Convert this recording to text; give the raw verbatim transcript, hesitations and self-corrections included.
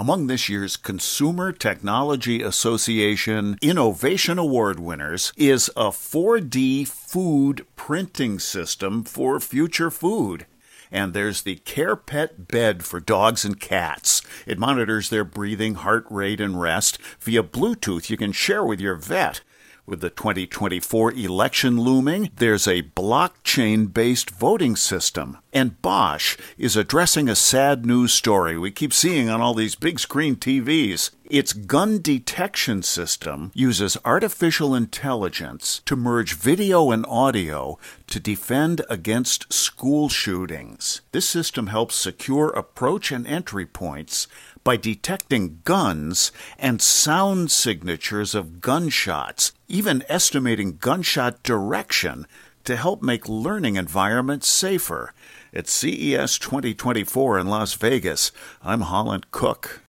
Among this year's Consumer Technology Association Innovation Award winners is a four D food printing system for future food. And there's the CarePet bed for dogs and cats. It monitors their breathing, heart rate, and rest via Bluetooth you can share with your vet. With the twenty twenty-four election looming, there's a blockchain-based voting system. And Bosch is addressing a sad news story we keep seeing on all these big screen T Vs. Its gun detection system uses artificial intelligence to merge video and audio to defend against school shootings. This system helps secure approach and entry points by detecting guns and sound signatures of gunshots, even estimating gunshot direction to help make learning environments safer. At C E S twenty twenty-four in Las Vegas, I'm Holland Cook.